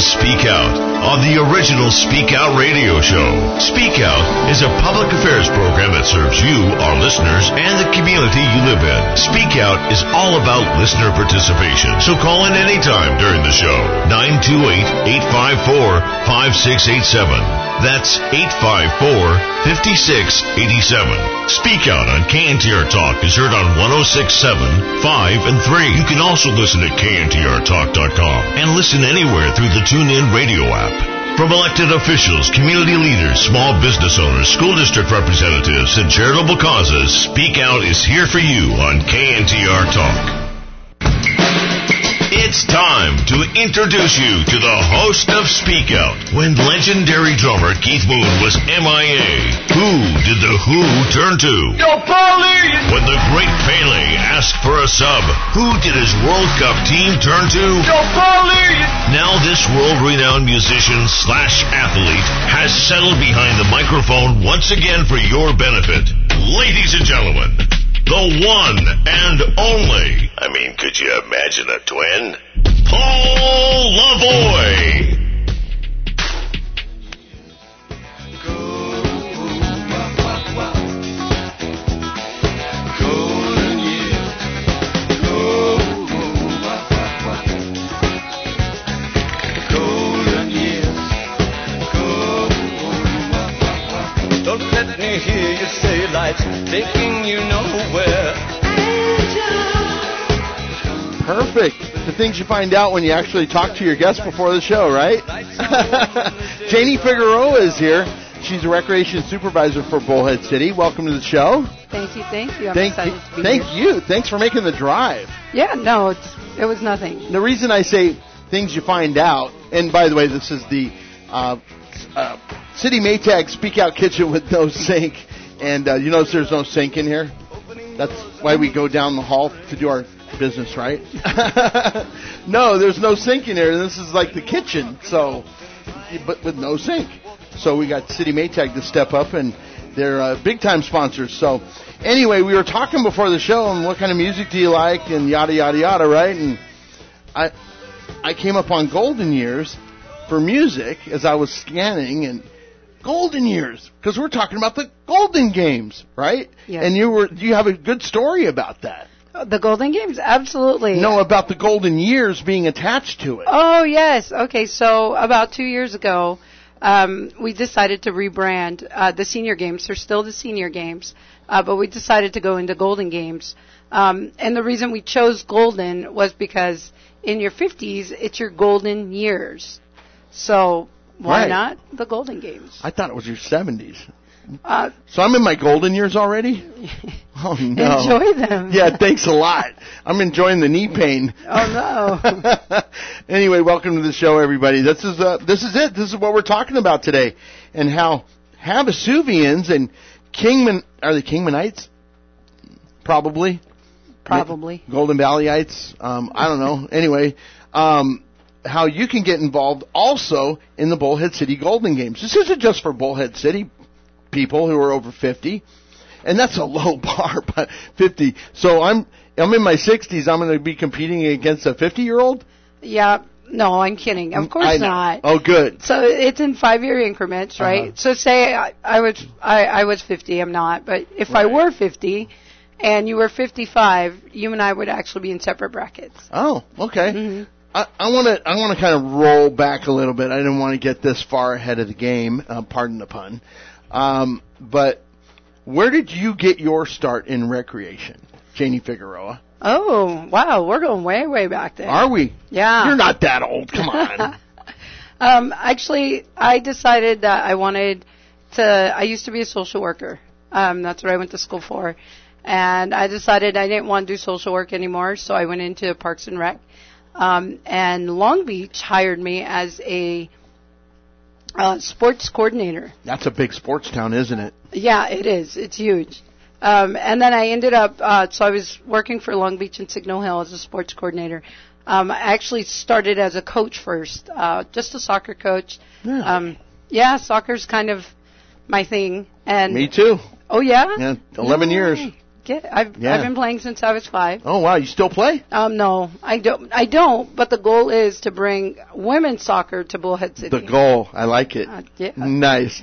Speak Out on the original Speak Out radio show. Speak Out is a public affairs program that serves you, our listeners, and the community you live in. Speak Out is all about listener participation, so call in anytime during the show. 928-854-5687. That's 854-5687. Speak Out on KNTR Talk is heard on 106.7, 5, and 3. You can also listen at kntrtalk.com and listen anywhere through the TuneIn radio app. From elected officials, community leaders, small business owners, school district representatives, and charitable causes, Speak Out is here for you on KNTR Talk. It's time to introduce you to the host of Speak Out. When legendary drummer Keith Moon was MIA, who did the Who turn to? Yo, Paulie! When the great Pele asked for a sub, who did his World Cup team turn to? Yo, Paulie! Now this world-renowned musician/athlete has settled behind the microphone once again for your benefit. Ladies and gentlemen, the one and only. I mean, could you imagine a twin? Paul Lavoie. Don't let me hear you say lights taking you nowhere. Perfect. The things you find out when you actually talk to your guests before the show, right? Janie Figueroa is here. She's a recreation supervisor for Bullhead City. Welcome to the show. Thank you. I'm excited to be Thank here. you. Thanks for making the drive. Yeah, no, it was nothing. The reason I say things you find out, and by the way, this is the City Maytag Speak Out Kitchen with no sink. And you notice there's no sink in here? That's why we go down the hall to do our business, right? No, there's no sink in here. This is like the kitchen, so, but with no sink. So we got City Maytag to step up, and they're big-time sponsors. So anyway, we were talking before the show, and what kind of music do you like, and yada, yada, yada, right? And I came up on Golden Years for music as I was scanning, and Golden Years, because we're talking about the Golden Games, right? Yes. And you have a good story about that. The Golden Games? Absolutely. No, about the Golden Years being attached to it. Oh, yes. Okay, so about 2 years ago, we decided to rebrand the Senior Games. They're still the Senior Games, but we decided to go into Golden Games. And the reason we chose Golden was because in your 50s, it's your Golden Years. So why not the Golden Games? I thought it was your 70s. So I'm in my golden years already? Oh, no. Enjoy them. Yeah, thanks a lot. I'm enjoying the knee pain. Oh, no. Anyway, welcome to the show, everybody. This is it. This is what we're talking about today. And how Havasuvians and are they Kingmanites? Probably. Golden Valleyites. I don't know. Anyway, how you can get involved also in the Bullhead City Golden Games. This isn't just for Bullhead City people who are over 50, and that's a low bar, but 50. So I'm in my 60s. I'm going to be competing against a 50-year-old. Yeah, no, I'm kidding. Of course not. Oh, good. So it's in 5-year increments, right? Uh-huh. So say I was 50. I'm not, but if I were 50 and you were 55, you and I would actually be in separate brackets. Oh, okay. Mm-hmm. I want to kind of roll back a little bit. I didn't want to get this far ahead of the game. Pardon the pun. But where did you get your start in recreation, Janie Figueroa? Oh, wow. We're going way, way back there. Are we? Yeah. You're not that old. Come on. Actually, I decided that I used to be a social worker. That's what I went to school for. And I decided I didn't want to do social work anymore, so I went into Parks and Rec. And Long Beach hired me as a sports coordinator. That's a big sports town, isn't it? Yeah, it is. It's huge. And then I ended up, so I was working for Long Beach and Signal Hill as a sports coordinator. I actually started as a coach first, just a soccer coach. Yeah. Soccer's kind of my thing. And me too. Oh, yeah? Yeah, 11 years. I've been playing since I was 5. Oh wow, you still play? No, I don't. But the goal is to bring women's soccer to Bullhead City. The goal, I like it. Yeah. Nice.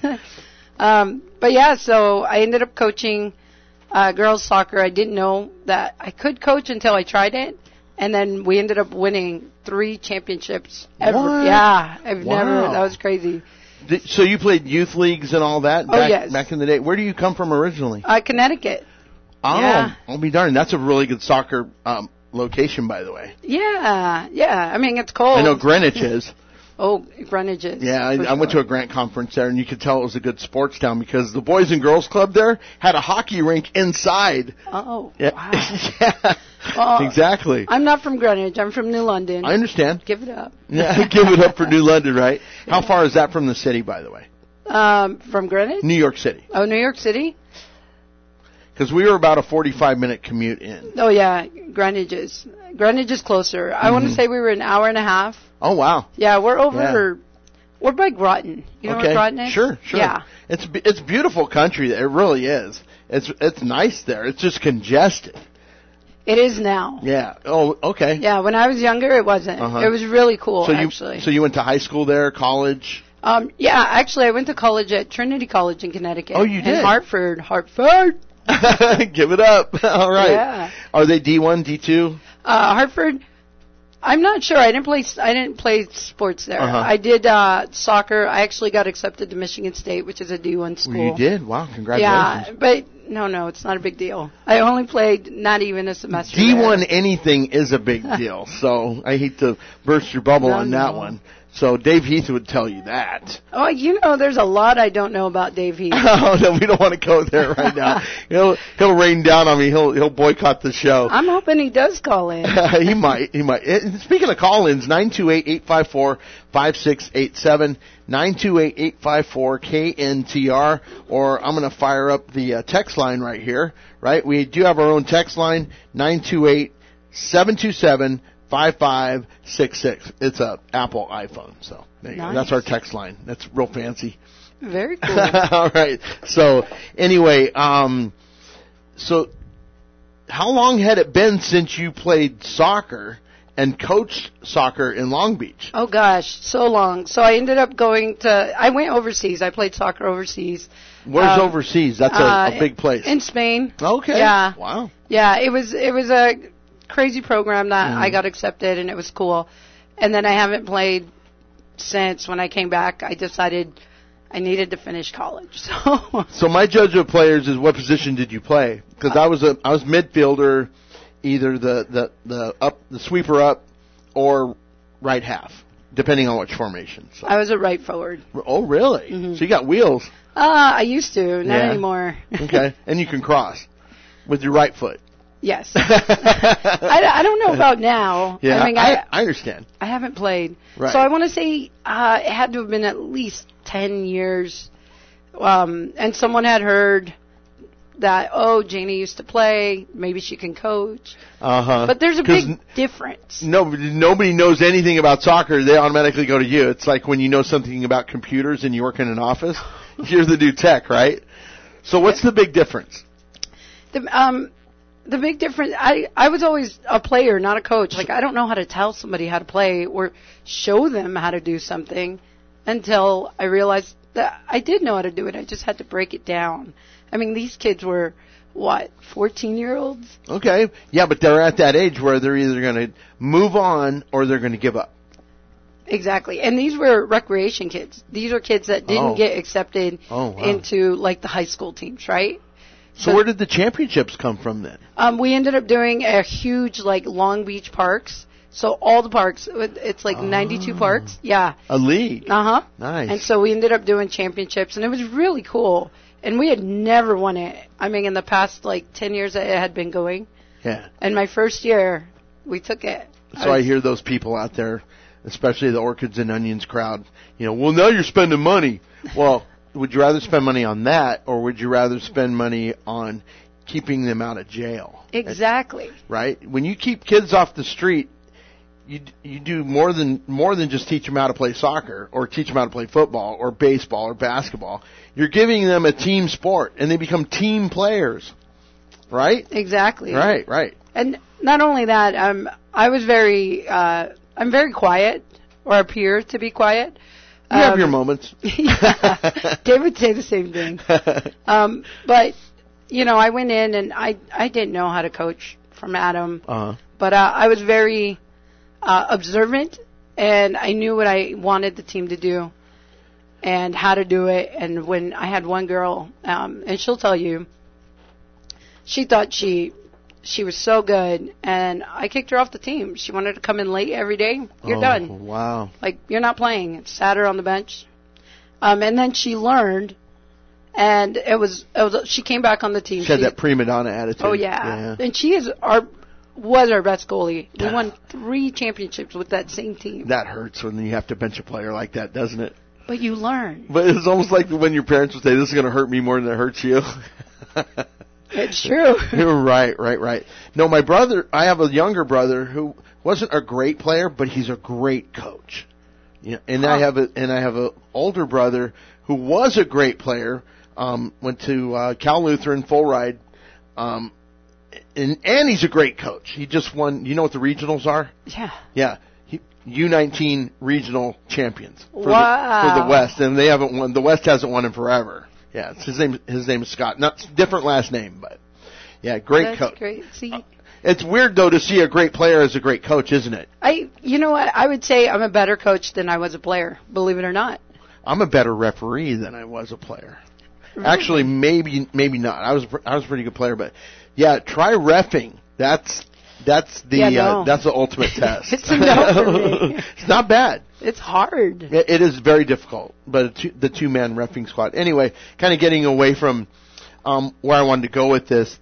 But yeah, so I ended up coaching girls soccer. I didn't know that I could coach until I tried it, and then we ended up winning 3 championships ever. What? Yeah, Wow. That was crazy. So you played youth leagues and all that back in the day. Where do you come from originally? Connecticut. Oh, Yeah. I'll be darned. That's a really good soccer location, by the way. Yeah. I mean, it's cold. I know Greenwich is. Oh, Greenwich is. Yeah, I went to a Grant conference there, and you could tell it was a good sports town because the Boys and Girls Club there had a hockey rink inside. Oh, Yeah. wow. Yeah, Well, exactly. I'm not from Greenwich. I'm from New London. I understand. Give it up. Yeah, give it up for New London, right? How far is that from the city, by the way? From Greenwich? New York City. Oh, New York City? Because we were about a 45-minute commute in. Oh, yeah. Greenwich is closer. I want to say we were an hour and a half. Oh, wow. Yeah, we're over. We're by Groton. You know where Groton is? Sure. Yeah. It's beautiful country. It really is. It's nice there. It's just congested. It is now. Yeah. Oh, okay. Yeah, when I was younger, it wasn't. Uh-huh. It was really cool, So actually. you went to high school there, college? Yeah, actually, I went to college at Trinity College in Connecticut. Oh, you did? In Hartford. Give it up. All right. Yeah. Are they D1, D2? Hartford. I'm not sure. I didn't play sports there. Uh-huh. I did soccer. I actually got accepted to Michigan State, which is a D1 school. Well, you did? Wow, congratulations. Yeah, but no, it's not a big deal. I only played not even a semester. D1 there. anything is a big deal, so I hate to burst your bubble on that one. So Dave Heath would tell you that. Oh, there's a lot I don't know about Dave Heath. Oh, no, we don't want to go there right now. He'll rain down on me. He'll boycott the show. I'm hoping he does call in. He might. Speaking of call-ins, 928-854-5687, 928-854-KNTR, or I'm going to fire up the text line right here, right? We do have our own text line, 928-727-5566. It's a Apple iPhone, so there you go. That's our text line. That's real fancy. Very cool. All right. So anyway, so how long had it been since you played soccer and coached soccer in Long Beach? Oh gosh, so long. So I ended up I went overseas. I played soccer overseas. Where's overseas? That's a big place. In Spain. Okay. Yeah. Wow. Yeah, it was a crazy program that I got accepted, and it was cool. And then I haven't played since. When I came back, I decided I needed to finish college. So my judge of players is what position did you play? Because I was midfielder, either the sweeper up or right half, depending on which formation. So. I was a right forward. Oh, really? Mm-hmm. So you got wheels. I used to, not anymore. Okay, and you can cross with your right foot. Yes. I don't know about now. Yeah, I mean, I understand. I haven't played. Right. So I want to say it had to have been at least 10 years. And someone had heard that, Janie used to play, maybe she can coach. Uh-huh. But there's a big difference. Nobody knows anything about soccer. They automatically go to you. It's like when you know something about computers and you work in an office. You're the new tech, right? So what's the big difference? The big difference, I was always a player, not a coach. Like, I don't know how to tell somebody how to play or show them how to do something until I realized that I did know how to do it. I just had to break it down. I mean, these kids were, 14-year-olds? Okay. Yeah, but they're at that age where they're either going to move on or they're going to give up. Exactly. And these were recreation kids. These are kids that didn't get accepted into, like, the high school teams, right? So where did the championships come from then? We ended up doing a huge, like, Long Beach parks. So all the parks, it's like 92 parks. Yeah. A league. Uh-huh. Nice. And so we ended up doing championships, and it was really cool. And we had never won it. I mean, in the past, 10 years that it had been going. Yeah. And my first year, we took it. So I hear those people out there, especially the Orchids and Onions crowd, well, now you're spending money. Well, would you rather spend money on that, or would you rather spend money on keeping them out of jail? Exactly. Right? When you keep kids off the street, you do more than just teach them how to play soccer or teach them how to play football or baseball or basketball. You're giving them a team sport, and they become team players. right? Exactly. Right. And not only that, I was I'm very quiet, or appear to be quiet. You have your moments. Yeah, Dave would say the same thing. But, I went in and I didn't know how to coach from Adam. Uh-huh. But I was very observant, and I knew what I wanted the team to do and how to do it. And when I had one girl, and she'll tell you, she thought she was so good, and I kicked her off the team. She wanted to come in late every day. You're done. Wow. Like, you're not playing. Sat her on the bench. And then she learned, and she came back on the team. She had that prima donna attitude. Oh, yeah. And she was our best goalie. We won 3 championships with that same team. That hurts when you have to bench a player like that, doesn't it? But you learn. But it's almost like when your parents would say, this is going to hurt me more than it hurts you. It's true. You're right. No, my brother, I have a younger brother who wasn't a great player, but he's a great coach. And I have a older brother who was a great player, went to Cal Lutheran full ride, and he's a great coach. He just won. You know what the regionals are? Yeah. U19 regional champions for the West, and they haven't won. The West hasn't won in forever. Yeah, his name is Scott. Not different last name, but yeah, great coach. That's great. See, it's weird though to see a great player as a great coach, isn't it? You know what? I would say I'm a better coach than I was a player. Believe it or not. I'm a better referee than I was a player. Really? Actually, maybe not. I was a pretty good player, but yeah, try reffing. That's the ultimate test. It's a no for me. It's not bad. It's hard. It is very difficult, but the two-man reffing squad. Anyway, kind of getting away from where I wanted to go with this.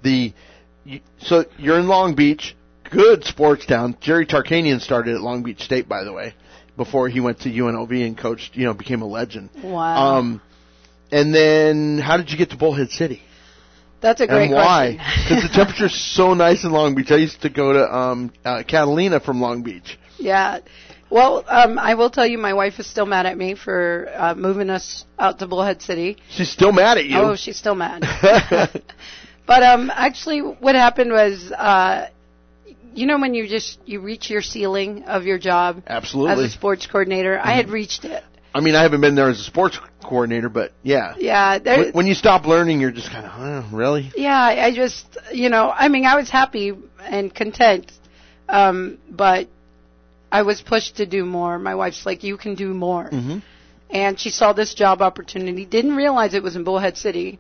So you're in Long Beach, good sports town. Jerry Tarkanian started at Long Beach State, by the way, before he went to UNLV and coached. Became a legend. Wow. And then how did you get to Bullhead City? That's a great question. And why? Because the temperature's so nice in Long Beach. I used to go to Catalina from Long Beach. Yeah. Well, I will tell you, my wife is still mad at me for moving us out to Bullhead City. She's still mad at you? Oh, she's still mad. But actually, what happened was, when you reach your ceiling of your job. Absolutely. As a sports coordinator, I had reached it. I mean, I haven't been there as a sports coordinator, but yeah. Yeah. When you stop learning, you're just kind of, really? Yeah, I just, I was happy and content, but I was pushed to do more. My wife's like, you can do more. Mm-hmm. And she saw this job opportunity, didn't realize it was in Bullhead City.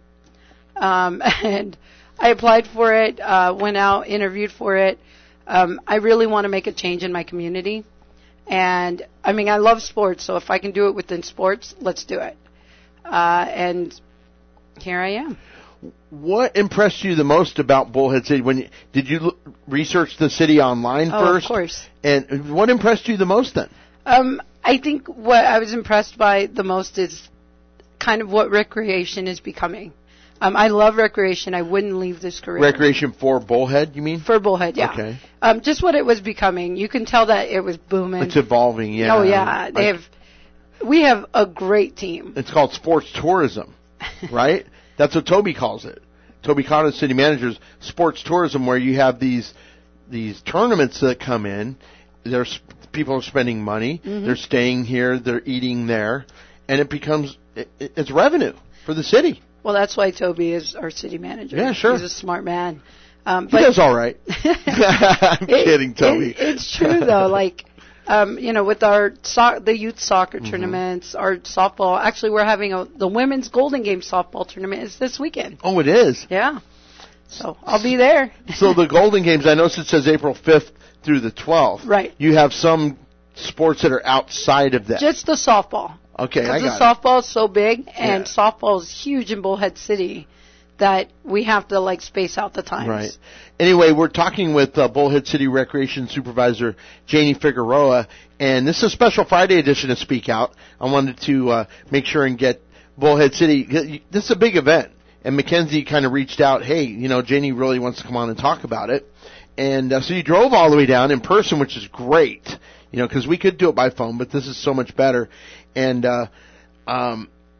And I applied for it, went out, interviewed for it. I really want to make a change in my community. And, I love sports, so if I can do it within sports, let's do it. And here I am. What impressed you the most about Bullhead City? Did you research the city online first? Of course. And what impressed you the most then? I think what I was impressed by the most is kind of what recreation is becoming. I love recreation. I wouldn't leave this career. Recreation for Bullhead, you mean? For Bullhead, yeah. Okay. Just what it was becoming. You can tell that it was booming. It's evolving, yeah. Oh, yeah. We have a great team. It's called sports tourism, right? That's what Toby calls it. Toby Cotto, city manager, sports tourism, where you have these tournaments that come in. People are spending money. Mm-hmm. They're staying here. They're eating there. And it's revenue for the city. Well, that's why Toby is our city manager. Yeah, sure. He's a smart man. He does all right. I'm kidding, Toby. It's true, though. Like, with our the youth soccer tournaments, our softball. Actually, we're having the women's Golden Game softball tournament is this weekend. Oh, it is? Yeah. So I'll be there. So the Golden Games, I noticed it says April 5th through the 12th. Right. You have some sports that are outside of that. Just the softball. Okay, I got it. Because the softball is so big, and softball is huge in Bullhead City, that we have to, space out the times. Right. Anyway, we're talking with Bullhead City Recreation Supervisor Janie Figueroa, and this is a special Friday edition of Speak Out. I wanted to make sure and get Bullhead City. This is a big event, and Mackenzie kind of reached out, hey, Janie really wants to come on and talk about it. And so you drove all the way down in person, which is great, because we could do it by phone, but this is so much better. And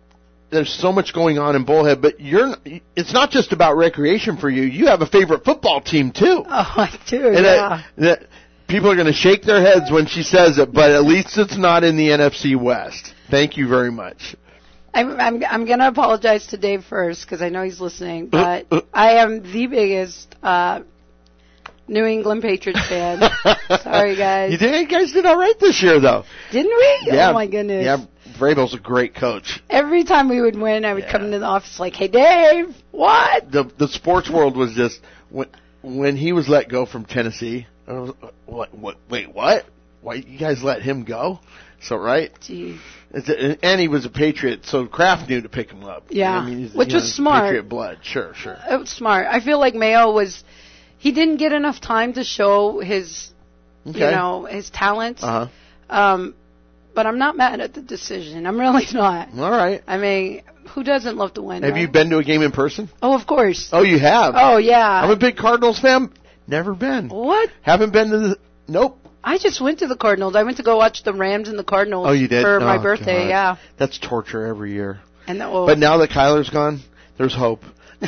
there's so much going on in Bullhead, but it's not just about recreation for you. You have a favorite football team too. Oh, I do. And Yeah. People are going to shake their heads when she says it, but at least it's not in the NFC West. Thank you very much. I'm going to apologize to Dave first because I know he's listening, but I am the biggest New England Patriots fan. Sorry, guys. You guys did all right this year, though. Didn't we? Yeah. Oh, my goodness. Yeah, Vrabel's a great coach. Every time we would win, I would come into the office like, hey, Dave, what? The sports world was just, when he was let go from Tennessee, I was, wait, what? Why you guys let him go? So, right? Jeez. And he was a Patriot, so Kraft knew to pick him up. Yeah, I mean, which was smart. Patriot blood, sure. It was smart. I feel like Mayo he didn't get enough time to show his, his talents. Uh-huh. But I'm not mad at the decision. I'm really not. All right. I mean, who doesn't love to win? Have you been to a game in person? Oh, of course. Oh, you have? Oh, yeah. I'm a big Cardinals fan. Never been. What? Haven't been to Nope. I just went to the Cardinals. I went to go watch the Rams and the Cardinals. Oh, you did? For my birthday, God. yeah. That's torture every year. And But now that Kyler's gone, there's hope.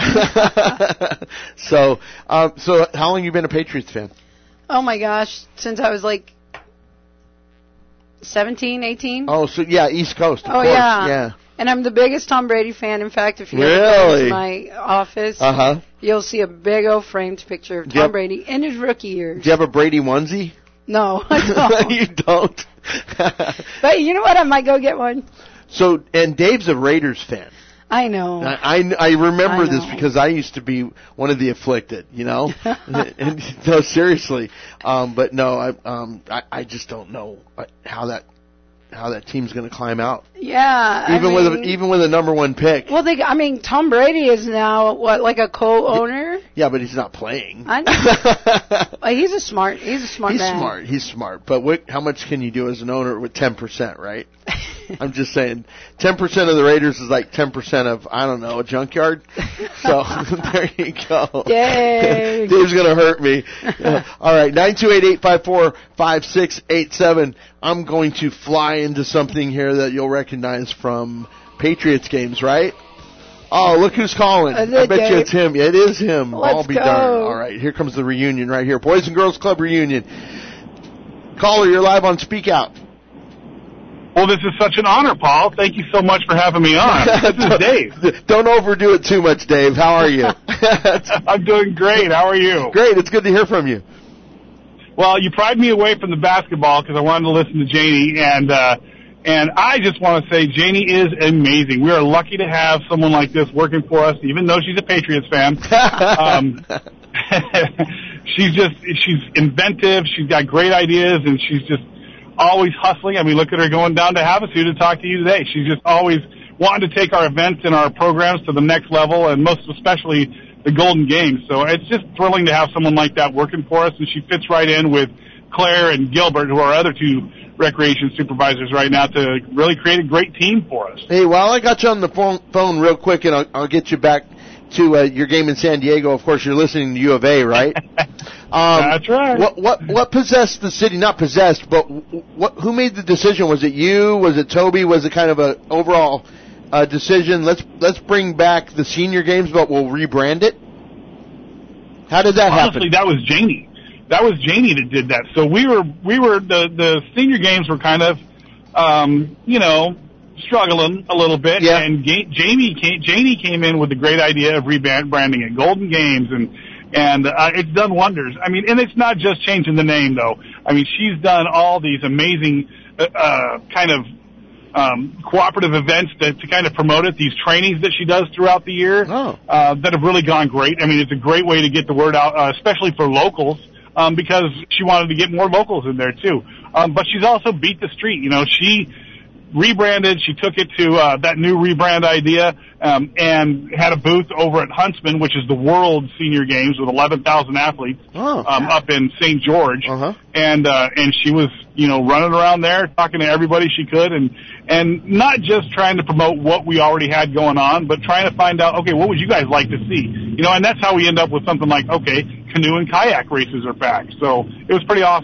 So how long you been a Patriots fan? Oh my gosh, since I was like 17, 18. Oh, so yeah, East Coast. Of course. Yeah. And I'm the biggest Tom Brady fan. In fact, if you ever go to my office, you'll see a big old framed picture of Tom Brady in his rookie years. Do you have a Brady onesie? No, I don't. You don't. But you know what? I might go get one. So, and Dave's a Raiders fan. I know. I remember this because I used to be one of the afflicted, and no, seriously. But no, I just don't know how that team's going to climb out. Yeah. Even with a number one pick. Well, Tom Brady is now like a co-owner. Yeah, but he's not playing. I know. He's a smart man. He's smart. But how much can you do as an owner with 10%, right? I'm just saying, 10% of the Raiders is like 10% of, I don't know, a junkyard. So there you go. Yay. Dave's going to hurt me. All right, 928-854-5687. I'm going to fly into something here that you'll recognize from Patriots games, right? Oh, look who's calling. I bet you it's him. It is him. I'll be darned. All right, here comes the reunion right here. Boys and Girls Club reunion. Caller, you're live on Speak Out. Well, this is such an honor, Paul. Thank you so much for having me on. This is Dave. Don't overdo it too much, Dave. How are you? I'm doing great. How are you? Great. It's good to hear from you. Well, you pried me away from the basketball because I wanted to listen to Janie, and I just want to say Janie is amazing. We are lucky to have someone like this working for us, even though she's a Patriots fan. She's inventive. She's got great ideas, and she's just always hustling. I mean, look at her going down to Havasu to talk to you today. She's just always wanting to take our events and our programs to the next level, and most especially the Golden Games. So it's just thrilling to have someone like that working for us, and she fits right in with Claire and Gilbert, who are our other two recreation supervisors right now, to really create a great team for us. Hey, while I got you on the phone real quick, and I'll get you back to your game in San Diego. Of course, you're listening to U of A, right? That's right. What possessed the city? Not possessed, but who made the decision? Was it you? Was it Toby? Was it kind of an overall decision? Let's bring back the senior games, but we'll rebrand it. How did that happen? Honestly, that was Janie. That was Janie that did that. So we were the senior games were kind of struggling a little bit, and Janie came in with the great idea of rebranding it Golden Games, and it's done wonders. I mean, and it's not just changing the name though. I mean, she's done all these amazing cooperative events to kind of promote it. These trainings that she does throughout the year that have really gone great. I mean, it's a great way to get the word out, especially for locals. Because she wanted to get more locals in there too. But she's also beat the street. She rebranded. She took it to that new rebrand idea and had a booth over at Huntsman, which is the World Senior Games with 11,000 athletes up in St. George. And she was running around there talking to everybody she could, and not just trying to promote what we already had going on, but trying to find out, okay, what would you guys like to see? And that's how we end up with something like, okay, canoe and kayak races are back. So it was pretty awesome.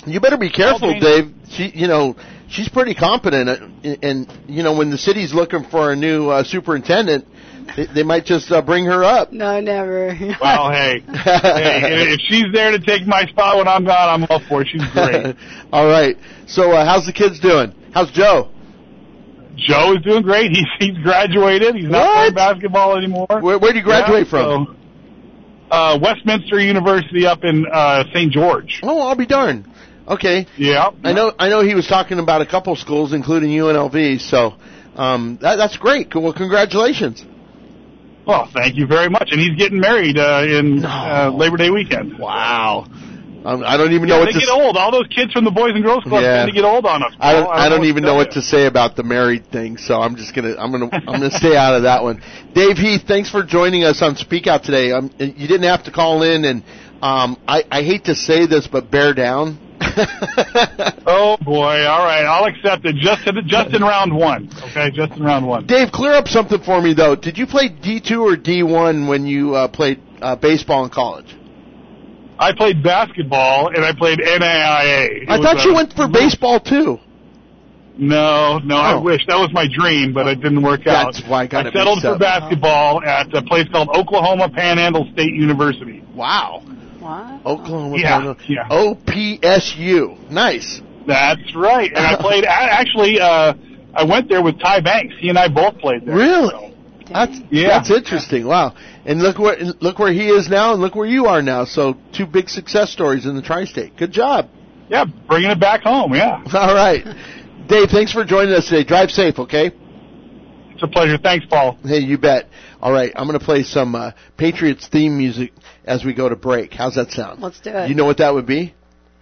You better be careful, Dave. She's pretty competent, and when the city's looking for a new superintendent, they might just bring her up. No, never. Well, hey, if she's there to take my spot when I'm gone, I'm all for it. She's great. All right. So, how's the kids doing? How's Joe? Joe is doing great. He's graduated. He's not playing basketball anymore. Where did you graduate from? So, Westminster University up in St. George. Oh, I'll be darned. Okay. Yeah. I know he was talking about a couple schools, including UNLV, so that's great. Well, congratulations. Well, thank you very much. And he's getting married in Labor Day weekend. Wow. I don't even know what to say. They get old. All those kids from the Boys and Girls Club tend to get old on us. I don't even know what to say about the married thing, so I'm gonna stay out of that one. Dave Heath, thanks for joining us on Speak Out today. You didn't have to call in, and I hate to say this, but bear down. Oh boy! All right, I'll accept it. Just in round one. Okay, just in round one. Dave, clear up something for me though. Did you play D2 or D1 when you played baseball in college? I played basketball and I played NAIA. I thought you went for baseball too. No, I wish. That was my dream, but it didn't work out. That's why I settled for basketball at a place called Oklahoma Panhandle State University. Wow. What? Oklahoma Panhandle. Yeah. OPSU. Nice. That's right. And I played, actually, I went there with Ty Banks. He and I both played there. Really? So. That's interesting. Wow. And look where he is now, and look where you are now. So 2 big success stories in the tri-state. Good job. Yeah, bringing it back home, yeah. All right. Dave, thanks for joining us today. Drive safe, okay? It's a pleasure. Thanks, Paul. Hey, you bet. All right, I'm going to play some Patriots theme music as we go to break. How's that sound? Let's do it. You know what that would be?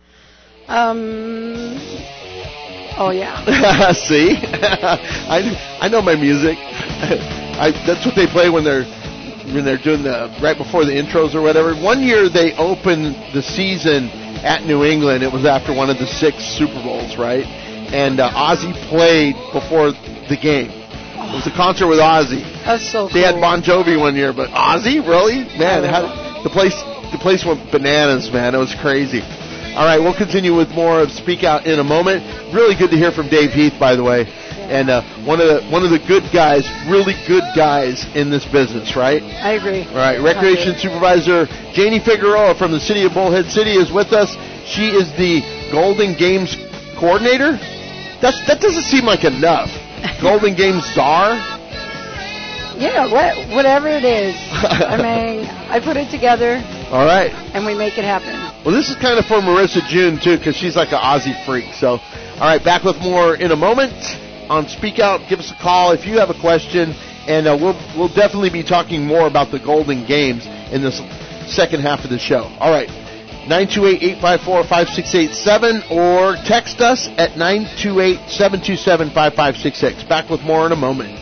Oh, yeah. See? I know my music. That's what they play when they're doing right before the intros or whatever. One year they opened the season at New England. It was after one of the 6 Super Bowls, right? And Ozzy played before the game. It was a concert with Ozzy. That's so cool. They had Bon Jovi one year, but Ozzy, really? Man, the place went bananas, man. It was crazy. All right, we'll continue with more of Speak Out in a moment. Really good to hear from Dave Heath, by the way. And one of the good guys, really good guys in this business, right? I agree. All right, Recreation Supervisor Janie Figueroa from the city of Bullhead City is with us. She is the Golden Games Coordinator. That doesn't seem like enough. Golden Games Czar? Yeah, whatever it is. I mean, I put it together. All right. And we make it happen. Well, this is kind of for Marissa June, too, because she's like an Aussie freak. So, all right, back with more in a moment on Speak Out. Give us a call if you have a question, and we'll definitely be talking more about the Golden Games in this second half of the show. All right, 928-854-5687, or text us at 928-727-5566. Back with more in a moment.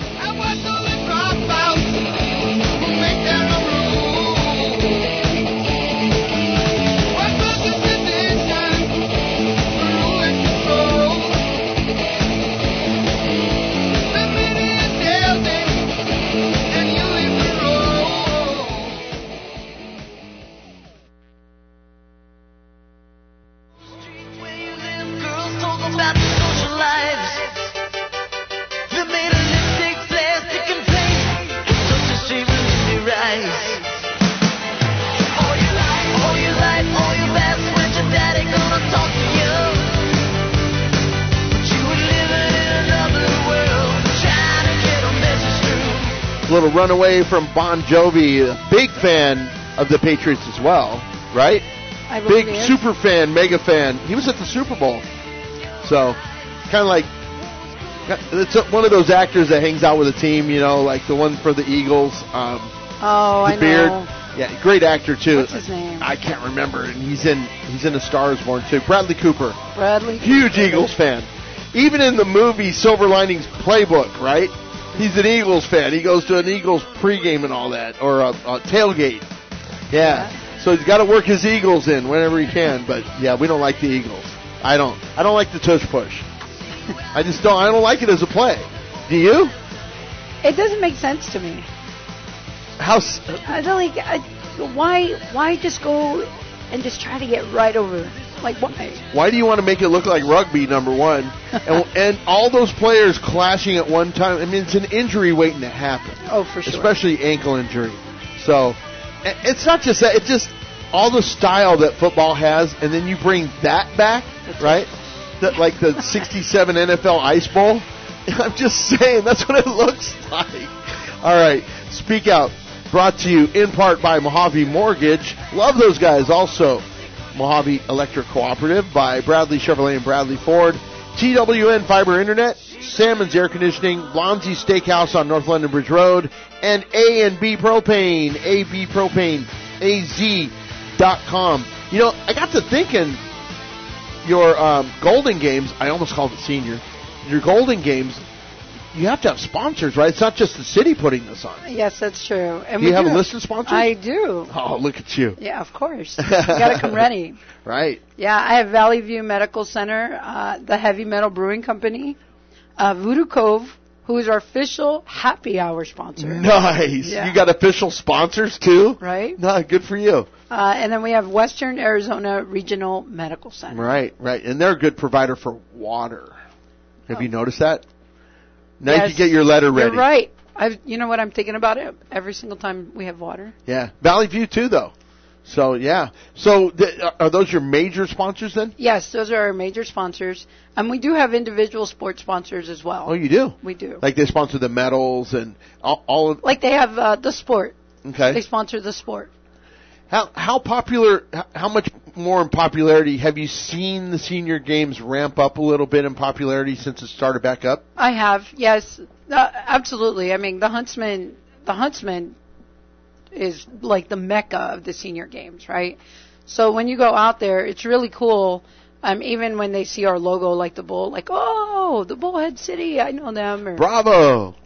Little Runaway from Bon Jovi, a big fan of the Patriots as well, right? Big super fan, mega fan. He was at the Super Bowl. So, kind of like, it's one of those actors that hangs out with a team, you know, like the one for the Eagles. I Beard. know. Yeah, great actor too. What's his name? I can't remember. And he's in A Star Is Born too. Bradley Cooper. Huge Eagles fan. Even in the movie Silver Linings Playbook, right? He's an Eagles fan. He goes to an Eagles pregame and all that, or a tailgate. Yeah. So he's got to work his Eagles in whenever he can. But yeah, we don't like the Eagles. I don't like the tush push. I don't like it as a play. Do you? It doesn't make sense to me. Why just go and just try to get right over Like, why? Why do you want to make it look like rugby, number one? And all those players clashing at one time, I mean, it's an injury waiting to happen. Oh, for sure. Especially ankle injury. So, it's not just that, it's just all the style that football has, and then you bring that back, right? Like the 67 NFL Ice Bowl. I'm just saying, that's what it looks like. All right, Speak Out, brought to you in part by Mojave Mortgage. Love those guys. Also, Mojave Electric Cooperative by Bradley Chevrolet and Bradley Ford. TWN Fiber Internet, Salmon's Air Conditioning, Blonsey Steakhouse on North London Bridge Road, and A&B Propane, abpropane.az.com. You know, I got to thinking, your Golden Games, I almost called it senior, your Golden Games, you have to have sponsors, right? It's not just the city putting this on. Yes, that's true. And do you have a list of sponsors? I do. Oh, look at you. Yeah, of course. You got to come ready. Right. Yeah, I have Valley View Medical Center, the Heavy Metal Brewing Company, Voodoo Cove, who is our official happy hour sponsor. Nice. Yeah. You got official sponsors, too? Right. No, good for you. And then we have Western Arizona Regional Medical Center. Right. And they're a good provider for water. Have you noticed that? Now you can get your letter ready. You're right. You know what, I'm thinking about it every single time we have water. Yeah. Valley View, too, though. So, yeah. So, are those your major sponsors, then? Yes, those are our major sponsors. And we do have individual sports sponsors as well. Oh, you do? We do. Like they sponsor the medals and all of... Like they have the sport. Okay. They sponsor the sport. How popular, how much more in popularity have you seen the senior games ramp up a little bit in popularity since it started back up? I have, yes. Absolutely. I mean, the Huntsman is like the mecca of the senior games, right? So when you go out there, it's really cool. Even when they see our logo, like the bull, like, oh, the Bullhead City, I know them. Or, bravo!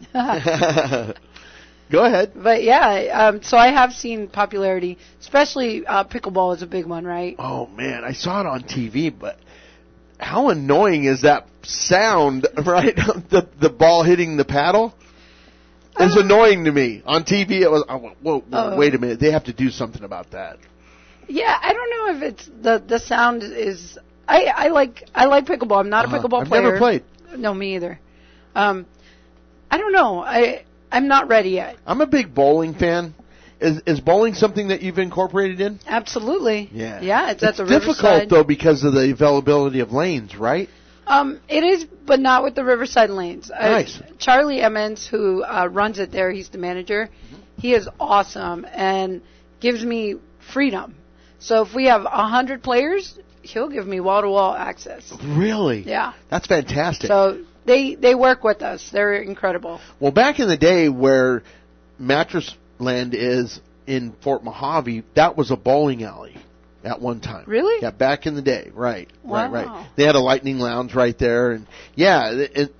Go ahead. But yeah, so I have seen popularity, especially pickleball is a big one, right? Oh man, I saw it on TV, but how annoying is that sound, right? the ball hitting the paddle? It's annoying to me. On TV, it was, whoa, wait a minute, they have to do something about that. Yeah, I don't know if it's, the sound is, I like pickleball. I'm not a pickleball player. I've never played. No, me either. I don't know. I'm not ready yet. I'm a big bowling fan. Is bowling something that you've incorporated in? Absolutely. Yeah. Yeah, it's at the Riverside. It's difficult, though, because of the availability of lanes, right? It is, but not with the Riverside lanes. Nice. Charlie Emmons, who runs it there, he's the manager. Mm-hmm. He is awesome and gives me freedom. So if we have 100 players, he'll give me wall-to-wall access. Really? Yeah. That's fantastic. So they work with us. They're incredible. Well, back in the day where Mattress Land is in Fort Mojave, that was a bowling alley at one time. Really? Yeah, back in the day. Right. Wow. Right. They had a Lightning Lounge right there, and yeah,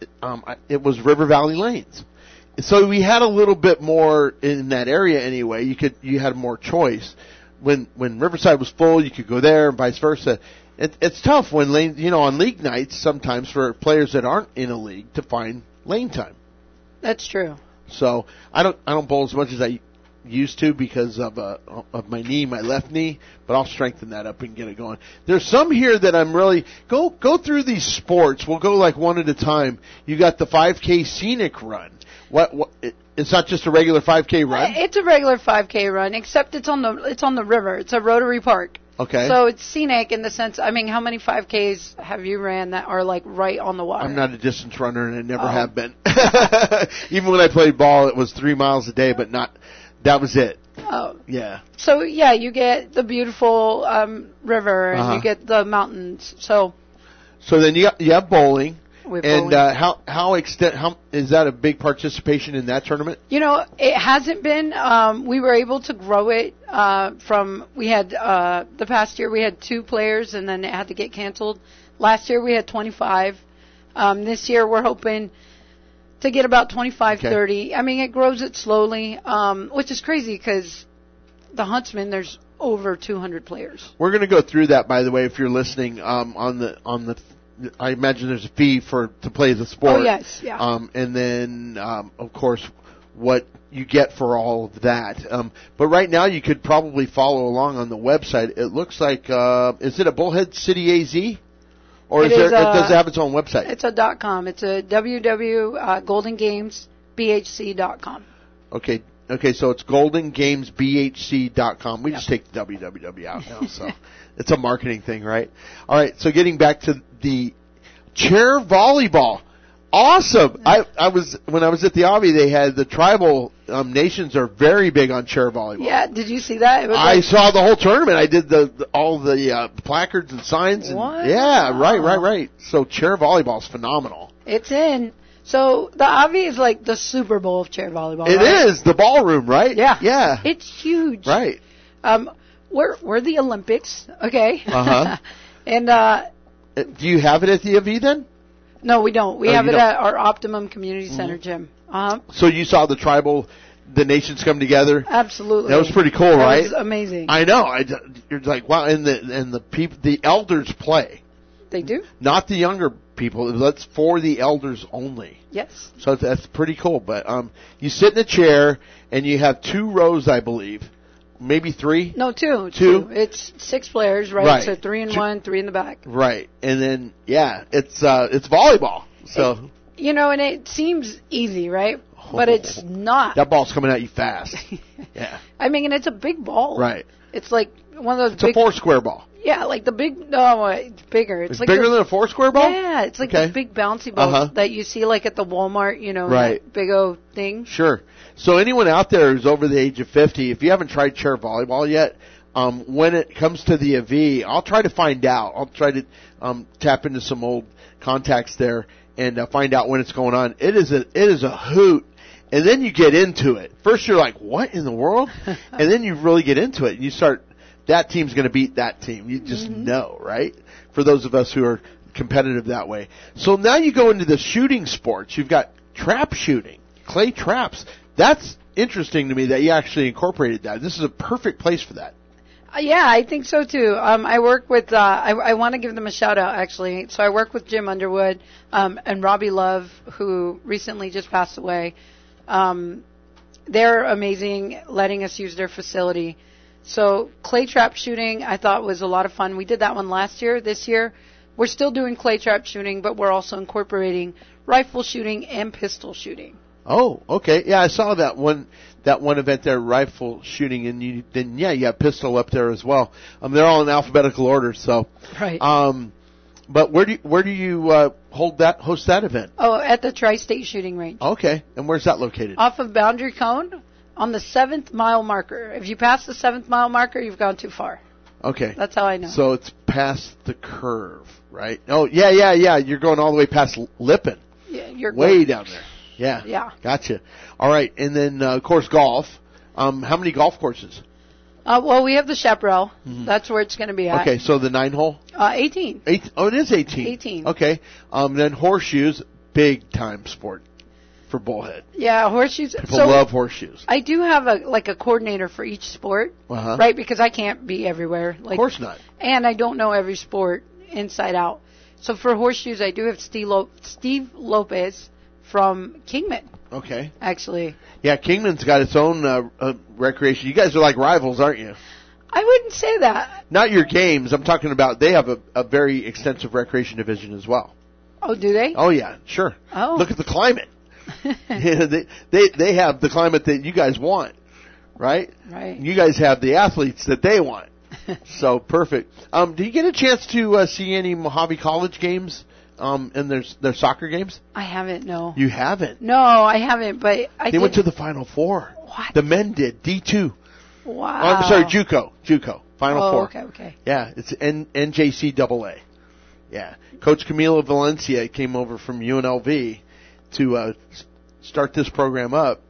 it was River Valley Lanes. So we had a little bit more in that area anyway. You had more choice. When Riverside was full, you could go there, and vice versa. It's tough when on league nights sometimes for players that aren't in a league to find lane time. That's true. So I don't bowl as much as I used to because of my knee, my left knee, but I'll strengthen that up and get it going. There's some here that I'm really go through these sports. We'll go like one at a time. You got the 5K scenic run. What it's not just a regular 5K run? It's a regular 5K run, except it's on the river. It's a Rotary Park. Okay. So it's scenic in the sense, I mean, how many 5Ks have you ran that are like right on the water? I'm not a distance runner and I never have been. Even when I played ball, it was 3 miles a day, but that was it. Oh. Yeah. So yeah, you get the beautiful river and you get the mountains. So then you have bowling. And how is that a big participation in that tournament? It hasn't been. We were able to grow it we had the past year we had 2 players and then it had to get canceled. Last year we had 25. This year we're hoping to get about 25, 30. I mean, it grows it slowly, which is crazy because the Huntsman, there's over 200 players. We're going to go through that, by the way, if you're listening on the. I imagine there's a fee to play the sport. Oh, yes, yeah. And then, of course, what you get for all of that. But right now you could probably follow along on the website. It looks like, is it a Bullhead City AZ? Or does it have its own website? It's a .com. It's a www.goldengamesbhc.com. Okay, so it's goldengamesbhc.com. We just take the www out now, so it's a marketing thing, right? All right, so getting back to the chair volleyball. Awesome! When I was at the Avi, they had the tribal nations are very big on chair volleyball. Yeah, did you see that? I saw the whole tournament. I did all the placards and signs. What? Yeah, right. So chair volleyball is phenomenal. It's in. So the Avi is like the Super Bowl of chair volleyball. It is the ballroom, right? Yeah. It's huge. Right. We're the Olympics, okay? And do you have it at the Avi then? No, we don't. We have it at our Optimum Community Center gym. So you saw the nations come together? Absolutely. That was pretty cool, right? That was amazing. I know. You're like, wow, and the people, the elders play. They do? Not the younger people. That's for the elders only. Yes. So that's pretty cool. But you sit in a chair and you have 2 rows, I believe. Maybe 3? No, 2. 2? It's 6 players, right? So 3 in one, 3 in the back. Right. And then, it's volleyball. So. And it seems easy, right? But it's not. That ball's coming at you fast. Yeah. I mean, and it's a big ball. Right. It's like one of those It's a 4-square ball. Yeah, like the big, no, it's bigger. It's like bigger than a 4-square ball? Yeah, it's like the big bouncy balls that you see like at the Walmart, right. That big old thing. Sure. So anyone out there who's over the age of 50, if you haven't tried chair volleyball yet, when it comes to the AV, I'll try to find out. I'll try to tap into some old contacts there and find out when it's going on. It is a hoot. And then you get into it. First you're like, what in the world? And then you really get into it. And you start, that team's going to beat that team. You just know, right? For those of us who are competitive that way. So now you go into the shooting sports. You've got trap shooting, clay traps. That's interesting to me that you actually incorporated that. This is a perfect place for that. Yeah, I think so too. I work with, I want to give them a shout out actually. So I work with Jim Underwood, and Robbie Love, who recently just passed away. They're amazing, letting us use their facility. So clay trap shooting, I thought was a lot of fun. We did that one last year. This year, we're still doing clay trap shooting, but we're also incorporating rifle shooting and pistol shooting. Oh, okay. Yeah, I saw that one event there, rifle shooting, and you have pistol up there as well. They're all in alphabetical order, so. Right. But where do you host that event? Oh, at the Tri-State Shooting Range. Okay. And where's that located? Off of Boundary Cone on the 7th mile marker. If you pass the 7th mile marker, you've gone too far. Okay. That's how I know. So it's past the curve, right? Oh, yeah. You're going all the way past Lippin. Yeah, you're way down there. Yeah. Yeah. Gotcha. All right. And then, of course, golf. How many golf courses? Well, we have the Chaparral. Mm-hmm. That's where it's going to be at. Okay. So the 9-hole? 18. Oh, it is 18. 18. Okay. Then horseshoes, big time sport for Bullhead. Yeah, horseshoes. People love horseshoes. I do have a coordinator for each sport, right? Because I can't be everywhere. Of course not. And I don't know every sport inside out. So for horseshoes, I do have Steve Lopez from Kingman. Okay. Actually. Yeah, Kingman's got its own recreation. You guys are like rivals, aren't you? I wouldn't say that. Not your games. I'm talking about they have a very extensive recreation division as well. Oh, do they? Oh, yeah, sure. Oh. Look at the climate. They have the climate that you guys want, right? Right. You guys have the athletes that they want. So, perfect. Do you get a chance to see any Mojave College games? And their soccer games? I haven't, no. You haven't? No, I haven't, but They went to the Final Four. What? The men did, D2. Wow. Oh, I'm sorry, JUCO. Final Four. Okay. Yeah, it's NJCAA. Yeah. Coach Camilo Valencia came over from UNLV to start this program up.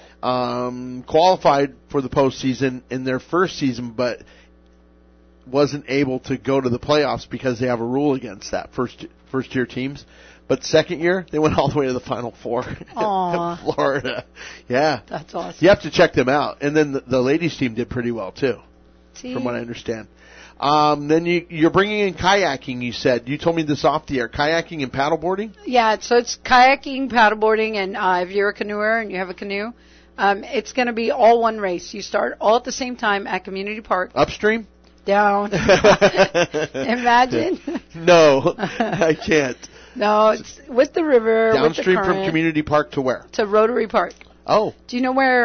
Qualified for the postseason in their first season, but wasn't able to go to the playoffs because they have a rule against that, first year teams. But second year, they went all the way to the Final Four in Florida. Yeah. That's awesome. You have to check them out. And then the ladies team did pretty well, too, See? from what I understand. Then you're bringing in kayaking, you said. You told me this off the air. Kayaking and paddleboarding? Yeah, so it's kayaking, paddleboarding, and if you're a canoer and you have a canoe, it's going to be all one race. You start all at the same time at Community Park. Upstream? Down. Imagine. No, I can't. No, it's with the river. Downstream with the from Community Park to where? To Rotary Park. Oh. Do you know where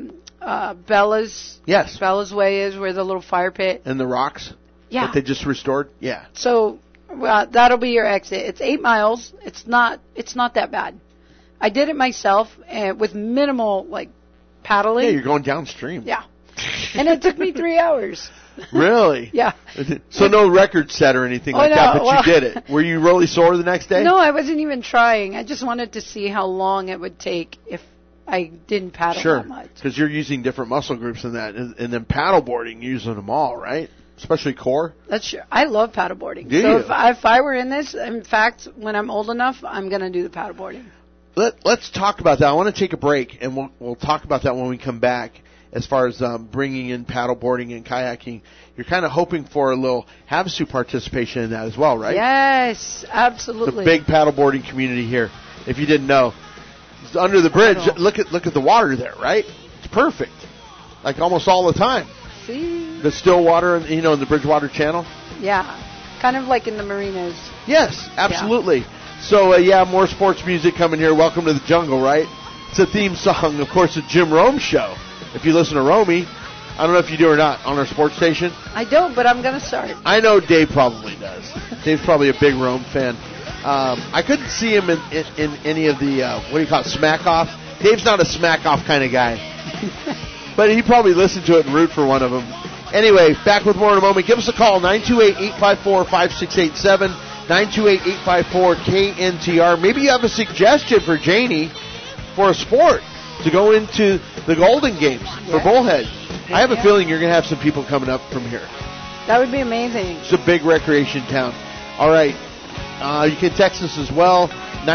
Bella's? Yes. Bella's Way is, where the little fire pit. And the rocks? Yeah. That they just restored? Yeah. So that'll be your exit. It's 8 miles. It's not that bad. I did it myself with minimal paddling. Yeah, you're going downstream. Yeah. And it took me 3 hours. Really? Yeah. So no record set or anything like that, but you did it. Were you really sore the next day? No, I wasn't even trying. I just wanted to see how long it would take if I didn't paddle that much. Sure, because you're using different muscle groups in that. And then paddleboarding, you're using them all, right? Especially core? That's true. I love paddleboarding. Do you? If I were in this, in fact, when I'm old enough, I'm going to do the paddleboarding. Let's talk about that. I want to take a break, and we'll talk about that when we come back. As far as bringing in paddleboarding and kayaking, you're kind of hoping for a little Havasu participation in that as well, right? Yes, absolutely. The big paddleboarding community here. If you didn't know, it's under the bridge. Look at the water there, right? It's perfect, like almost all the time. See? The still water, in the Bridgewater Channel. Yeah, kind of like in the marinas. Yes, absolutely. Yeah. So more sports music coming here. Welcome to the jungle, right? It's a theme song, of course, the Jim Rome Show. If you listen to Romy, I don't know if you do or not, on our sports station. I don't, but I'm going to start. I know Dave probably does. Dave's probably a big Rome fan. I couldn't see him in any of the, what do you call it, smack off. Dave's not a smack off kind of guy. But he probably listened to it and root for one of them. Anyway, back with more in a moment. Give us a call, 928-854-5687, 928-854-KNTR. Maybe you have a suggestion for Janie for a sport to go into the Golden Games for Bullhead. I have a feeling you're going to have some people coming up from here. That would be amazing. It's a big recreation town. All right. You can text us as well,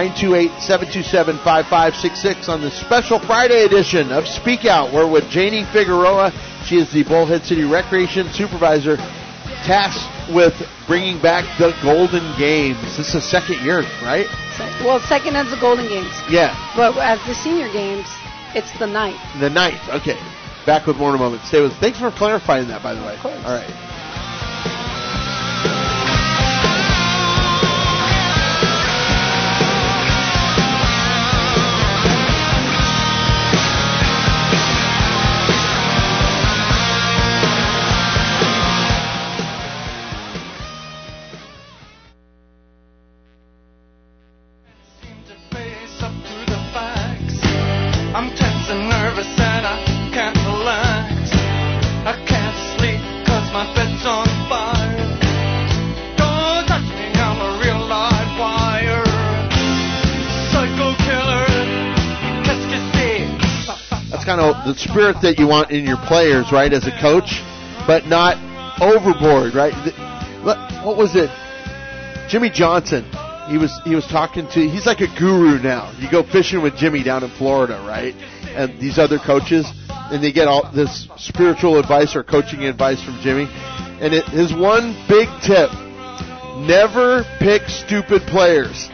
928-727-5566 on the special Friday edition of Speak Out. We're with Janie Figueroa. She is the Bullhead City Recreation Supervisor, tasked with bringing back the Golden Games. This is the second year, right? Well, second as the Golden Games. Yeah. But as the Senior Games, it's the 9th. The 9th, okay. Back with more in a moment. Stay with us. Thanks for clarifying that, by the way. Of course. All right. I'm tense and nervous and I can't relax. I can't sleep 'cause my bed's on fire. Don't touch me, I'm a real live wire. Psycho killer, qu'est-ce que c'est? That's kind of the spirit that you want in your players, right, as a coach, but not overboard, right? What was it? Jimmy Johnson. He was talking to, he's like a guru now. You go fishing with Jimmy down in Florida, right? And these other coaches, and they get all this spiritual advice or coaching advice from Jimmy. And his one big tip, never pick stupid players.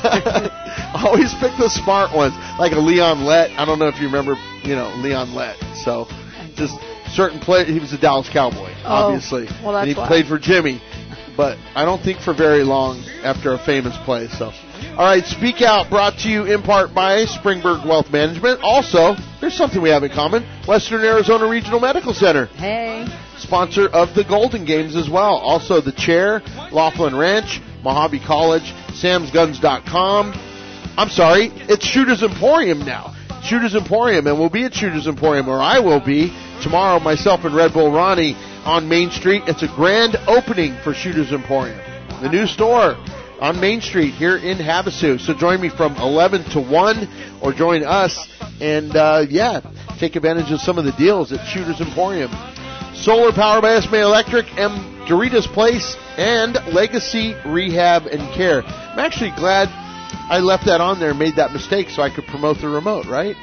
Always pick the smart ones, like a Leon Lett. I don't know if you remember, Leon Lett. So just certain players, he was a Dallas Cowboy, obviously. Well, that's and he why. played for Jimmy. But I don't think for very long after a famous play. So, all right, Speak Out brought to you in part by Springburg Wealth Management. Also, there's something we have in common, Western Arizona Regional Medical Center. Hey. Sponsor of the Golden Games as well. Also, The Chair, Laughlin Ranch, Mojave College, samsguns.com. I'm sorry, it's Shooters Emporium now. Shooters Emporium, and we'll be at Shooters Emporium, or I will be, tomorrow, myself and Red Bull Ronnie on Main Street. It's a grand opening for Shooters Emporium, the new store on Main Street here in Havasu. So join me from 11 to 1, or join us, and take advantage of some of the deals at Shooters Emporium. Solar powered by Esme Electric, M. Doritas Place, and Legacy Rehab and Care. I'm actually glad I left that on there and made that mistake so I could promote the remote, right?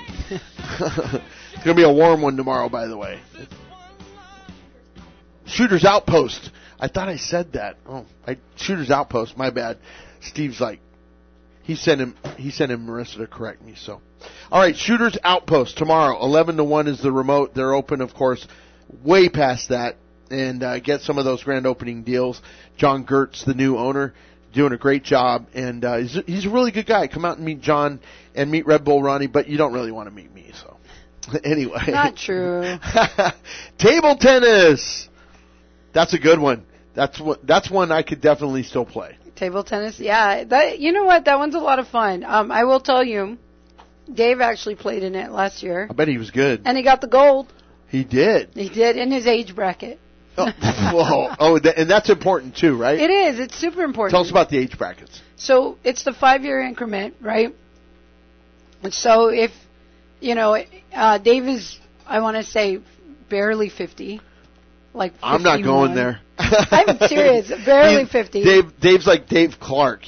It's going to be a warm one tomorrow, by the way. Shooter's Outpost I thought I said that. Oh, Shooter's Outpost. My bad. Steve's like, he sent him Marissa to correct me. So, all right, Shooter's Outpost tomorrow, 11 to 1 is the remote. They're open, of course, way past that, and get some of those grand opening deals. John Gertz, the new owner, doing a great job, and he's a really good guy. Come out and meet John and meet Red Bull Ronnie, but you don't really want to meet me. So, anyway, not true. Table tennis. That's a good one. That's one I could definitely still play. Table tennis, yeah. You know what? That one's a lot of fun. I will tell you, Dave actually played in it last year. I bet he was good. And he got the gold. He did. He did in his age bracket. And that's important too, right? It is. It's super important. Tell us about the age brackets. So it's the 5-year increment, right? And so if, Dave is, I want to say, barely 50. Like 51. I'm not going there. I'm serious. Barely 50. Dave's like Dave Clark.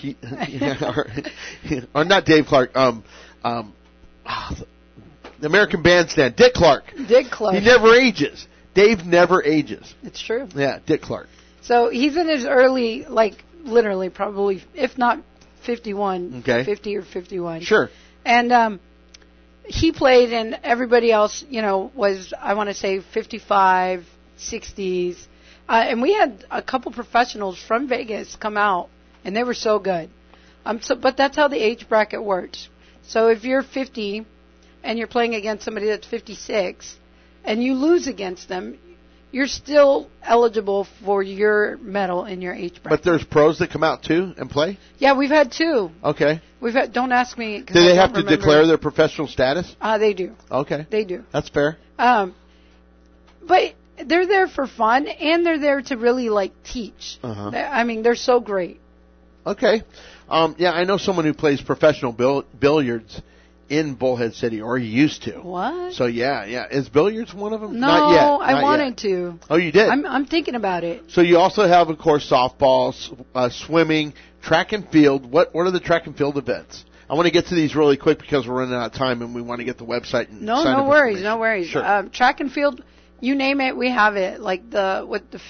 Or not Dave Clark. The American Bandstand. Dick Clark. Dick Clark. He never ages. Dave never ages. It's true. Yeah, Dick Clark. So he's in his early, literally, probably, if not 51, okay. 50 or 51. Sure. And he played, and everybody else, was, I want to say, 55, 60s. And we had a couple professionals from Vegas come out, and they were so good. But that's how the age bracket works. So if you're 50 and you're playing against somebody that's 56, and you lose against them, you're still eligible for your medal in your age bracket. But there's pros that come out too and play? Yeah, we've had 2. Okay. Don't ask me. Do they have to declare their professional status? They do. Okay. They do. That's fair. But they're there for fun, and they're there to really, teach. Uh-huh. I mean, they're so great. Okay. I know someone who plays professional billiards in Bullhead City, or he used to. What? So, yeah. Is billiards one of them? No, Not yet. I wanted to. Oh, you did? I'm thinking about it. So you also have, of course, softball, swimming, track and field. What are the track and field events? I want to get to these really quick because we're running out of time, and we want to get the website and No worries. Sure. Track and field, you name it, we have it. Like the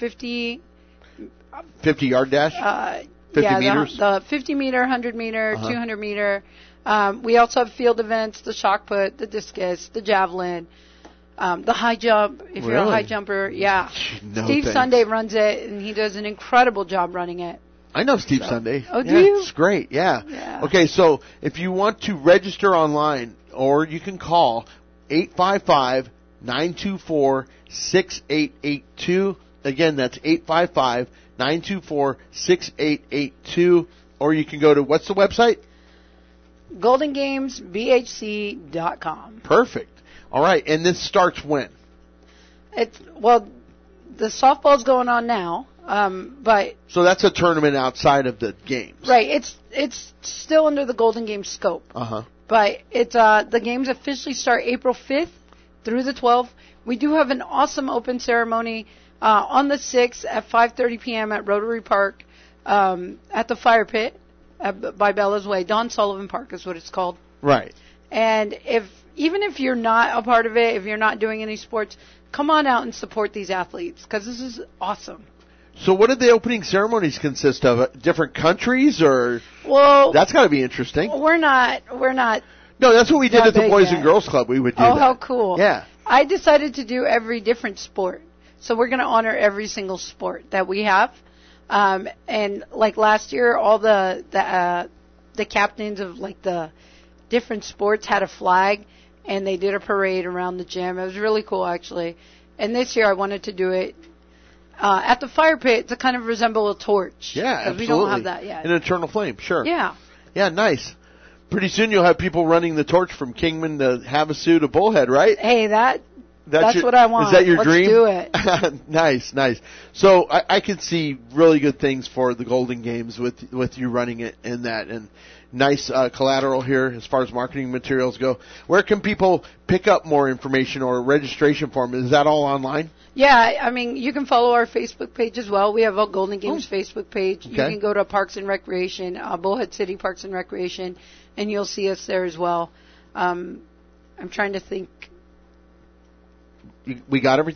50-yard dash? 50 meters? The 50-meter, 100-meter, 200-meter. We also have field events, the shot put, the discus, the javelin, the high jump, if you're a high jumper. Yeah. No, Steve thanks. Sunday runs it, and he does an incredible job running it. I know Steve Sunday. Oh, do you? It's great, yeah. Okay, so if you want to register online, or you can call 855-924-6882. Again, that's 855-924-6882. Or you can go to, what's the website? GoldenGamesBHC.com. Perfect. All right, and this starts when? The softball's going on now, but so that's a tournament outside of the games, right? It's still under the Golden Games scope. But it's the games officially start April 5th through the 12th. We do have an awesome open ceremony on the 6th at 5:30 p.m. at Rotary Park at the Fire Pit by Bella's Way. Don Sullivan Park is what it's called. Right. And even if you're not a part of it, if you're not doing any sports, come on out and support these athletes because this is awesome. So what did the opening ceremonies consist of? Different countries or? Well, that's got to be interesting. We're not. No, that's what we did at the Boys and Girls Club. We would do that. Oh, how cool. Yeah. I decided to do every different sport. So we're going to honor every single sport that we have. And like last year, all the captains of the different sports had a flag, and they did a parade around the gym. It was really cool, actually. And this year, I wanted to do it at the fire pit to kind of resemble a torch. Yeah, absolutely. We don't have that yet. An eternal flame, sure. Yeah. Yeah, nice. Pretty soon you'll have people running the torch from Kingman to Havasu to Bullhead, right? Hey, that's what I want. Is that your dream? Let's do it. Nice. So I could see really good things for the Golden Games with you running it in that, and nice collateral here as far as marketing materials go. Where can people pick up more information or registration form? Is that all online? Yeah, I mean, you can follow our Facebook page as well. We have a Golden Games Facebook page. Okay. You can go to Parks and Recreation, Bullhead City Parks and Recreation, and you'll see us there as well. I'm trying to think. We got everything?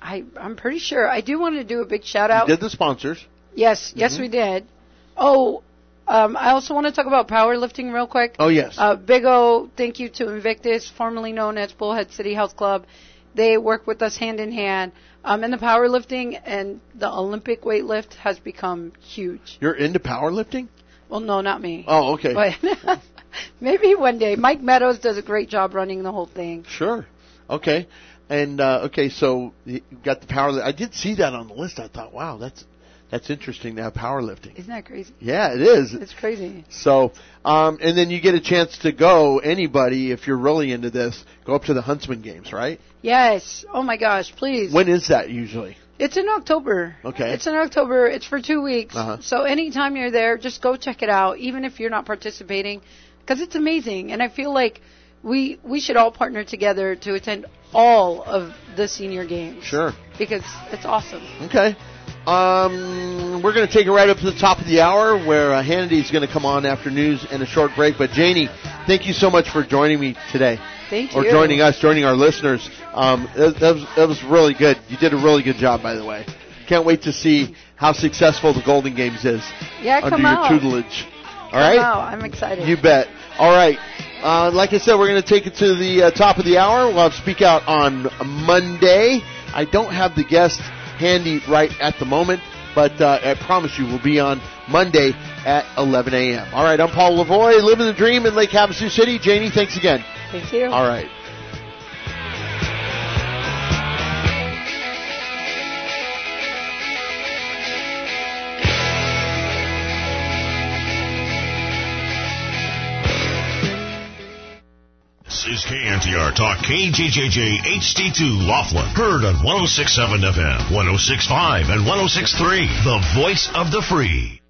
I'm pretty sure. I do want to do a big shout out. You did the sponsors. Yes, yes, we did. Oh, I also want to talk about powerlifting real quick. Oh, yes. Big O, thank you to Invictus, formerly known as Bullhead City Health Club. They work with us hand in hand. And the powerlifting and the Olympic weightlift has become huge. You're into powerlifting? Well, no, not me. Oh, okay. But maybe one day. Mike Meadows does a great job running the whole thing. Sure. Okay. And, so you got the powerlifting. I did see that on the list. I thought, wow, that's interesting to have powerlifting. Isn't that crazy? Yeah, it is. It's crazy. So, and then you get a chance to go, anybody, if you're really into this, go up to the Huntsman Games, right? Yes. Oh, my gosh, please. When is that usually? It's in October. Okay. It's in October. It's for 2 weeks. Uh-huh. So anytime you're there, just go check it out, even if you're not participating, because it's amazing. And I feel like we should all partner together to attend all of the senior games. Sure. Because it's awesome. Okay. We're going to take it right up to the top of the hour where Hannity's going to come on after news and a short break. But Janie, thank you so much for joining me today. Thank you. Or joining us, joining our listeners. That was really good. You did a really good job, by the way. Can't wait to see how successful the Golden Games is under your tutelage. All right? Wow, I'm excited. You bet. All right. Like I said, we're going to take it to the top of the hour. We'll have Speak Out on Monday. I don't have the guest handy right at the moment, but I promise you we'll be on Monday at 11 a.m. All right, I'm Paul Lavoie, living the dream in Lake Havasu City. Janie, thanks again. Thank you. All right. This is KNTR Talk, KJJJ HD2 Laughlin. Heard on 106.7 FM, 106.5, and 106.3. The voice of the free.